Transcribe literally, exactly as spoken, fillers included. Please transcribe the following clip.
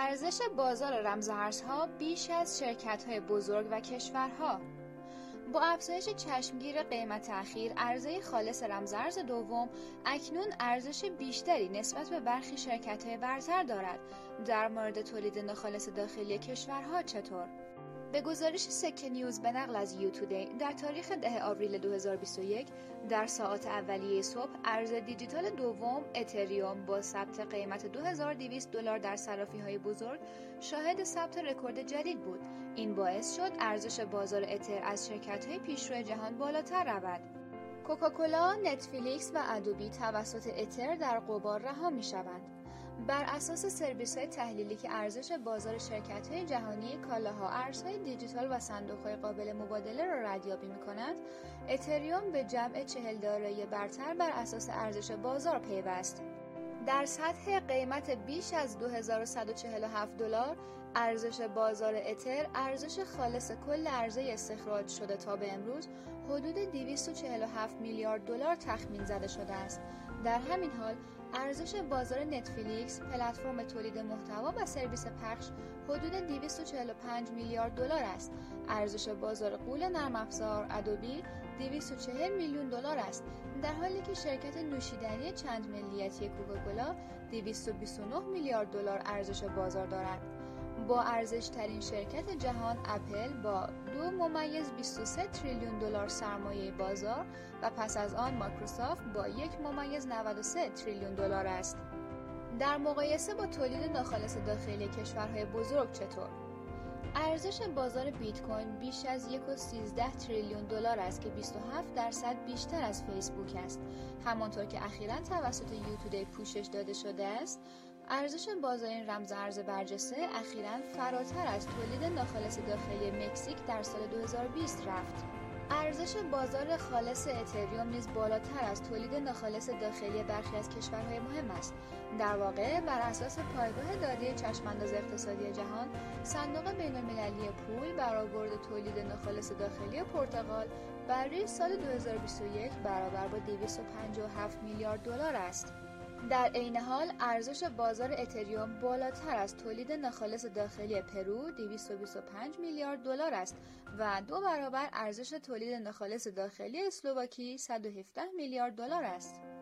ارزش بازار رمزارزها بیش از شرکت‌های بزرگ و کشورها. با افزایش چشمگیر قیمت اخیر، عرضه خالص رمزارز دوم اکنون ارزش بیشتری نسبت به برخی شرکت‌های برتر دارد. در مورد تولید ناخالص داخلی کشورها چطور؟ به گزارش سکه نیوز به نقل از یو تودی در تاریخ ده آوریل دو هزار و بیست و یک در ساعات اولیه صبح ارز دیجیتال دوم اتریوم با ثبت قیمت دو هزار و دویست دلار در صرافی‌های بزرگ شاهد ثبت رکورد جدید بود. این باعث شد ارزش بازار اتر از شرکت‌های پیشرو جهان بالاتر رود. کوکاکولا، نتفلیکس و ادوبی توسط اتر در غبار رها می‌شوند. بر اساس سرویس‌های تحلیلی که ارزش بازار شرکت‌های جهانی کالاها، ارزهای دیجیتال و صندوق‌های قابل مبادله را ردیابی می‌کند، اتریوم به جمع چهل دارایی برتر بر اساس ارزش بازار پیوست. در سطح قیمت بیش از دو هزار و صد و چهل و هفت دلار، ارزش بازار اتر، ارزش خالص کل عرضه استخراج شده تا به امروز حدود دویست و چهل و هفت میلیارد دلار تخمین زده شده است. در همین حال، ارزش بازار نتفلیکس، پلتفرم تولید محتوا و سرویس پخش، حدود دویست و چهل و پنج میلیارد دلار است. ارزش بازار غول نرم افزار ادوبی دویست و چهل میلیون دلار است، در حالی که شرکت نوشیدنی چند ملیتی کوکاکولا دویست و بیست و نه میلیارد دلار ارزش بازار دارد. با ارزش ترین شرکت جهان اپل با دو ممیز بیست و سه تریلیون دلار سرمایه بازار و پس از آن مایکروسافت با یک ممیز نود و سه تریلیون دلار است. در مقایسه با تولید ناخالص داخلی کشورهای بزرگ چطور؟ ارزش بازار بیت کوین بیش از یک و سیزده تریلیون دلار است که بیست و هفت درصد بیشتر از فیسبوک است. همانطور که اخیراً توسط یو تودی پوشش داده شده است، ارزش بازار این رمز ارز برجسته اخیراً فراتر از تولید ناخالص داخلی مکزیک در سال دو هزار و بیست رفت. ارزش بازار خالص اتریوم نیز بالاتر از تولید ناخالص داخلی برخی از کشورهای مهم است. در واقع بر اساس پایگاه داده چشمانداز اقتصادی جهان، صندوق بین‌المللی پول برآورد تولید ناخالص داخلی پرتغال برای سال دو هزار و بیست و یک برابر با دویست و پنجاه و هفت میلیارد دلار است. در عین حال ارزش بازار اتریوم بالاتر از تولید ناخالص داخلی پرو دویست و بیست و پنج میلیارد دلار است و دو برابر ارزش تولید ناخالص داخلی اسلواکی صد و هفده میلیارد دلار است.